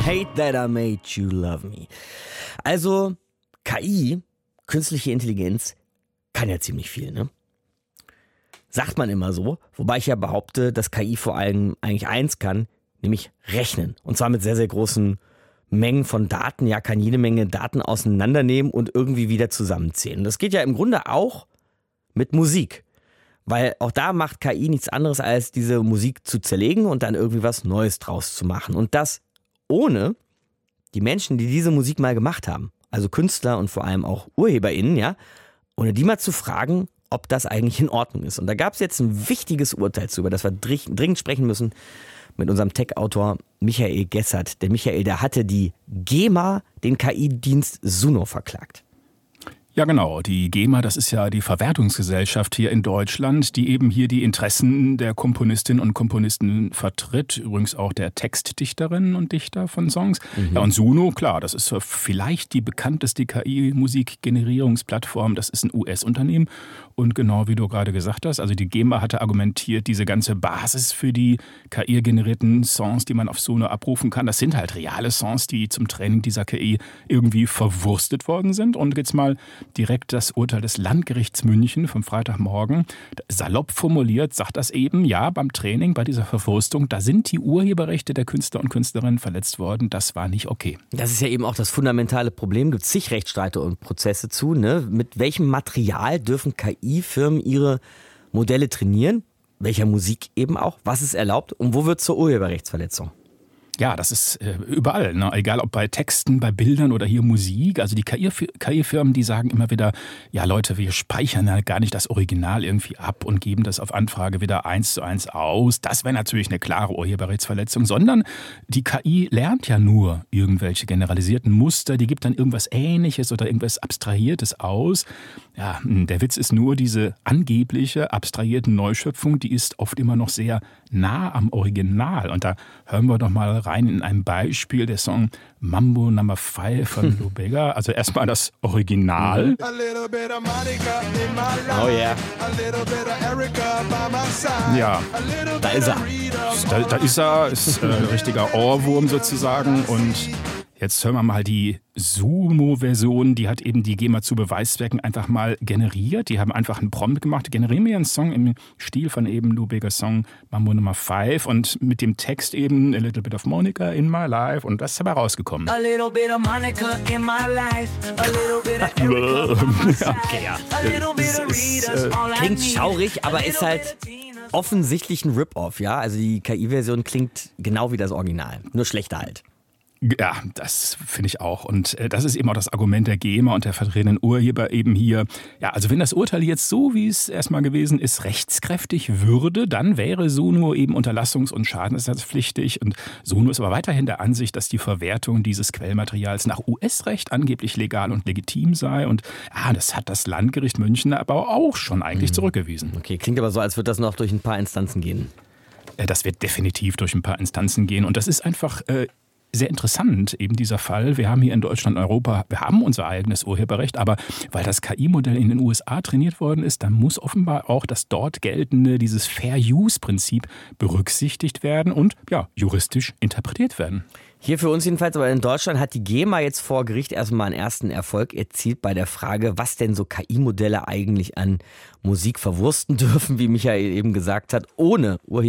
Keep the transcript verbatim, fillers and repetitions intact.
Hate that I made you love me. Also K I, künstliche Intelligenz, kann ja ziemlich viel, ne? Sagt man immer so, wobei ich ja behaupte, dass K I vor allem eigentlich eins kann, nämlich rechnen. Und zwar mit sehr, sehr großen Mengen von Daten. Ja, kann jede Menge Daten auseinandernehmen und irgendwie wieder zusammenzählen. Das geht ja im Grunde auch mit Musik. Weil auch da macht K I nichts anderes, als diese Musik zu zerlegen und dann irgendwie was Neues draus zu machen. Und das ohne die Menschen, die diese Musik mal gemacht haben. Also Künstler und vor allem auch UrheberInnen, ja. Ohne die mal zu fragen, ob das eigentlich in Ordnung ist. Und da gab es jetzt ein wichtiges Urteil zu, über das wir dringend sprechen müssen mit unserem Tech-Autor Michael Gessert. Der Michael, der hatte die GEMA, den K I-Dienst Suno, verklagt. Ja genau, die GEMA, das ist ja die Verwertungsgesellschaft hier in Deutschland, die eben hier die Interessen der Komponistinnen und Komponisten vertritt, übrigens auch der Textdichterinnen und Dichter von Songs. Mhm. Ja, und Suno, klar, das ist vielleicht die bekannteste K I-Musikgenerierungsplattform, das ist ein U S-Unternehmen und genau wie du gerade gesagt hast, also die GEMA hatte argumentiert, diese ganze Basis für die K I-generierten Songs, die man auf Suno abrufen kann, das sind halt reale Songs, die zum Training dieser K I irgendwie verwurstet worden sind. Und jetzt mal direkt das Urteil des Landgerichts München vom Freitagmorgen. Salopp formuliert sagt das eben, ja, beim Training, bei dieser Verwurstung, da sind die Urheberrechte der Künstler und Künstlerinnen verletzt worden. Das war nicht okay. Das ist ja eben auch das fundamentale Problem. Gibt es zig Rechtsstreite und Prozesse zu. Ne? Mit welchem Material dürfen K I-Firmen ihre Modelle trainieren? Welcher Musik eben auch? Was ist erlaubt? Und wo wird zur Urheberrechtsverletzung? Ja, das ist äh, überall, ne? Egal ob bei Texten, bei Bildern oder hier Musik. Also die K I-Firmen, die sagen immer wieder, ja Leute, wir speichern ja gar nicht das Original irgendwie ab und geben das auf Anfrage wieder eins zu eins aus. Das wäre natürlich eine klare Urheberrechtsverletzung, sondern die K I lernt ja nur irgendwelche generalisierten Muster, die gibt dann irgendwas Ähnliches oder irgendwas Abstrahiertes aus. Ja, der Witz ist nur, diese angebliche abstrahierte Neuschöpfung, die ist oft immer noch sehr nah am Original. Und da hören wir doch mal rein in ein Beispiel, der Song Mambo Number Five von Lou Bega. Also erstmal das Original. Oh yeah. Ja, da ist er. Da, da ist er, ist äh, ein richtiger Ohrwurm sozusagen. Und jetzt hören wir mal die Suno-Version, die hat eben die GEMA zu Beweiszwecken einfach mal generiert. Die haben einfach einen Prompt gemacht, generieren mir einen Song im Stil von eben Lou Begas Song Mambo Number Five und mit dem Text eben A Little Bit of Monica in my life und das ist dabei rausgekommen. A little bit of Monica in my life, a little bit of Erica. Okay, ja. Das ist, äh, klingt schaurig, aber ist halt offensichtlich ein Rip-Off, ja? Also die K I-Version klingt genau wie das Original, nur schlechter halt. Ja, das finde ich auch. Und äh, das ist eben auch das Argument der GEMA und der vertretenen Urheber eben hier. Ja, also wenn das Urteil jetzt so, wie es erstmal gewesen ist, rechtskräftig würde, dann wäre Suno eben unterlassungs- und schadenersatzpflichtig. Und Suno ist aber weiterhin der Ansicht, dass die Verwertung dieses Quellmaterials nach U S-Recht angeblich legal und legitim sei. Und ja, das hat das Landgericht München aber auch schon eigentlich mhm. zurückgewiesen. Okay, klingt aber so, als würde das noch durch ein paar Instanzen gehen. Äh, das wird definitiv durch ein paar Instanzen gehen. Und das ist einfach Äh, sehr interessant, eben dieser Fall. Wir haben hier in Deutschland, Europa, wir haben unser eigenes Urheberrecht, aber weil das K I-Modell in den U S A trainiert worden ist, dann muss offenbar auch das dort geltende, dieses Fair-Use-Prinzip berücksichtigt werden und ja, juristisch interpretiert werden. Hier für uns jedenfalls, aber in Deutschland hat die GEMA jetzt vor Gericht erstmal einen ersten Erfolg erzielt bei der Frage, was denn so K I-Modelle eigentlich an Musik verwursten dürfen, wie Michael eben gesagt hat, ohne Urheber